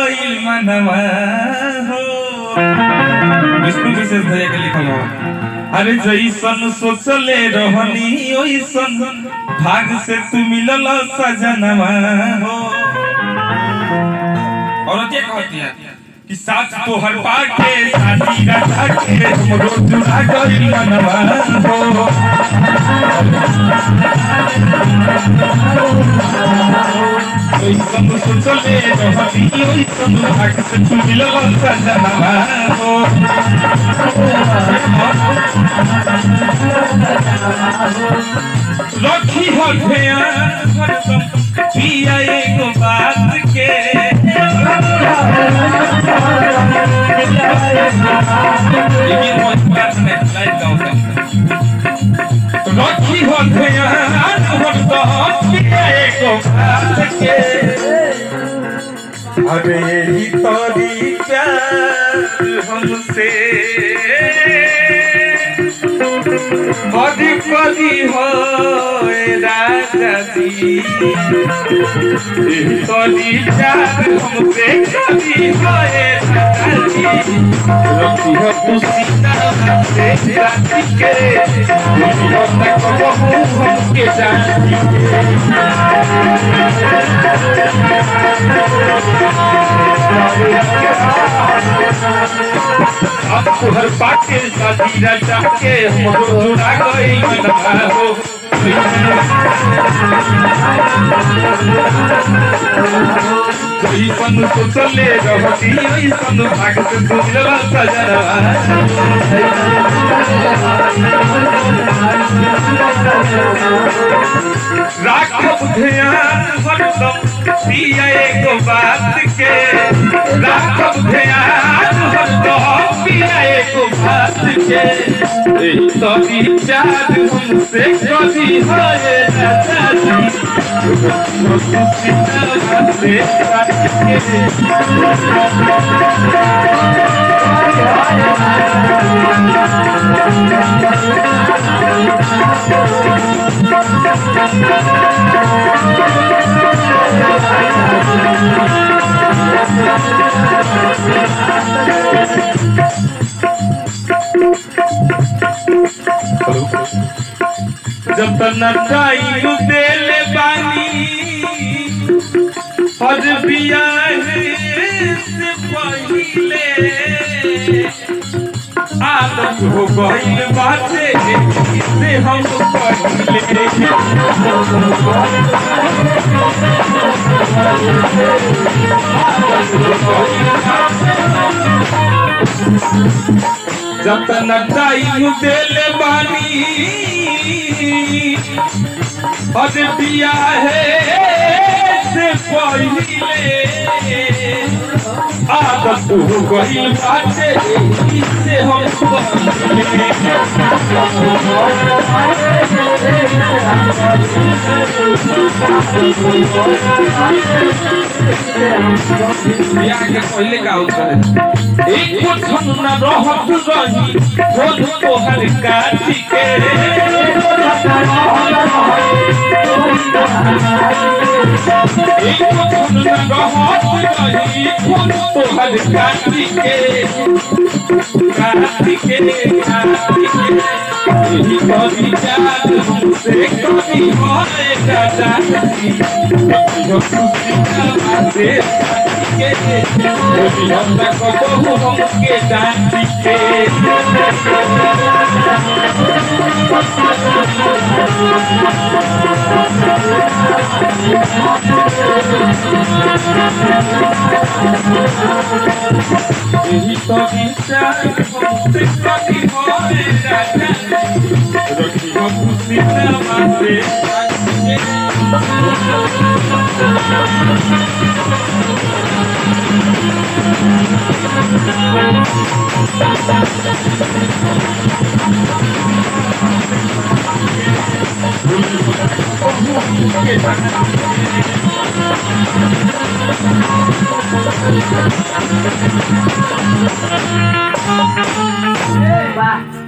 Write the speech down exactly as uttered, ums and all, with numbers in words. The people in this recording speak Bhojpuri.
गइल मनवा हो। विष्णु विशेष भैया के लिखल हो। अरे जैसन सोचले रहनी ओइसन भाग से तू मिलल सजनवा हो। और क्या कहती है कि साथ तो हर पाके शादी रचा के हमरो जुड़ा गइल मनवा हो। ओइसन सोचले रहनी ओइसन भाग से तू मिलल सजनवा हो। रखी हो ध्यान हरदम पिया एगो बात के। रखी हो ध्यान हरदम पिया एगो बात के। अरे यही तोरी प्यार हमसे कदी कदी हो राजा जी। कदी प्यार हमसे कदी हो राजा जी। रखी हो तू सीता हमसे राती के रखी हो तक बहु हमके जाती अब तुहर पाके शादी रचा के हमरो जुड़ा गइल मनवा हो। जैसन सोचले रहती ओइसन भाग से तू मिलल सजनवा। राखब ध्यान हरदम पिया एगो बात के। राखब ध्यान हरदम पिया एगो बात के। तभी प्यार हमसे कभी होए राजा जी। जब तक टाइम देले बानी हर बियाह से पहिले आदत हो गइल बाटे से हम पहिले। जब तक टाइम देले बानी हर बियाह से पहिले आदत हो गइल बाटे से हम बियाह के पहिले का होता है एक क्षण न रहत रही खोज तोहर काटी के। एक क्षण न रहत रही खोज तोहर काटी के काटी के काटी के। यही कभी याद हमसे कभी होए राजा जी। जो खुशी का बाते के कभी हम तक बहु हमके डांटी के। यही तो विचार हमसे कभी होए राजा जी। रखी हो खुशी ना बाते Wow.